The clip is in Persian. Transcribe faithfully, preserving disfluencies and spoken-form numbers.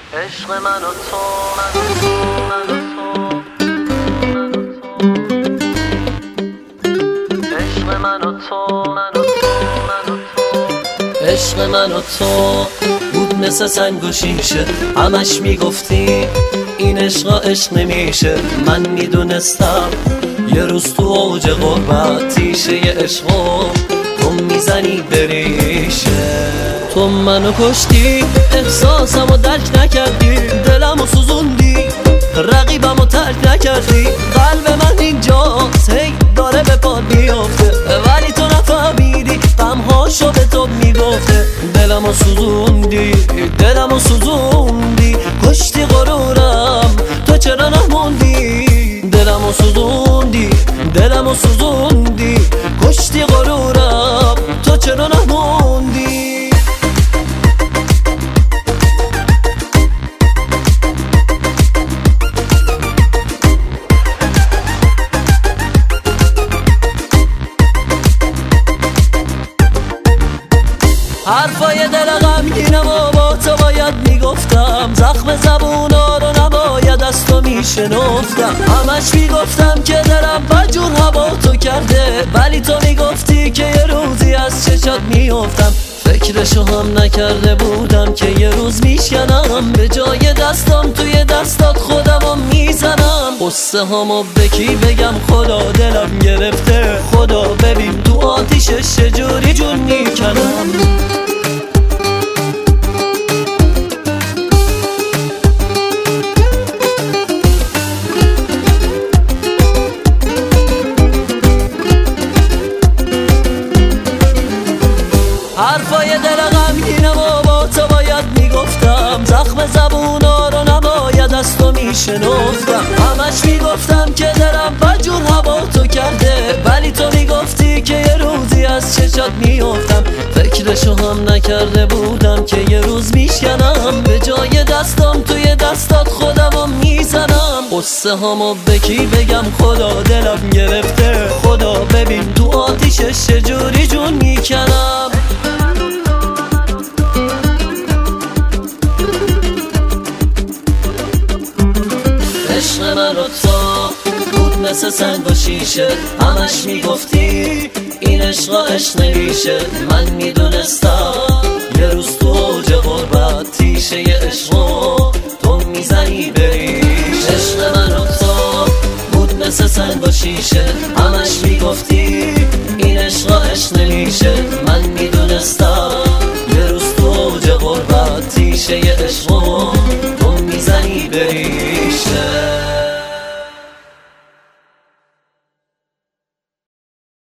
عشق من و تو، من و تو، من و تو، عشق من و تو، من و تو، من و تو، عشق من و تو بود مثل سنگ و شیشه. همش میگفتی این عشق عشق نمیشه. من میدونستم یه روز تو اوج غربت تیشه ی عشقو تو میزنی بریشه. تو منو کشتی، احساسمو درک نکردی، دلمو سوزوندی، رقیبمو ترک نکردی. قلب من اینجاست هی داره به پا میافته، ولی تو نفهمیدی غمهاشو به تو میگفته. دلمو سوزوندی، دلمو سوزوندی، کشتی غرورم تو چرا نموندی. دلمو سوزوندی، دلمو سوزوندی، کشتی غرورم تو چرا نموندی. حرفای دل غمگینم و با تو باید میگفتم، زخم زبونا رو نباید از تو میشنفتم. همش میگفتم که دلم بجور هوا تو کرده، ولی تو میگفتی که یه روزی از چشات میافتم. فکرشو هم نکرده بودم که یه روز میشکنم، به جای دستم توی دستات خودمو میزنم. قصه همو بکی بگم خدا دلم گرفته، خدا ببین تو آتیشش چجوری جون میکنم. حرفای دل غمگینم و با تو باید میگفتم، زخم زبونا رو نباید از تو میشنفتم. همش میگفتم که دلم بجور هوا تو کرده، ولی تو میگفتی که یه روزی از چشات میافتم. فکرشو هم نکرده بودم که یه روز میشکنم، به جای دستم توی دستات خودمو میزنم. قصه همو بکی بگم خدا دلم گرفته، خدا ببین تو آتیشش چجوری جون میکنم. عشق من و تو بود مثل سنگ و شیشه. همش میگفتی این عشق عشق نمیشه. من میدونستم یه روز تو اوج غربت تیشه ی عشقو تو میزنی بریش. عشق من و تو بود مثل سنگ و شیشه. همش میگفتی این عشق عشق نمیشه. من میدونستم یه روز تو اوج غربت تیشه ی عشقو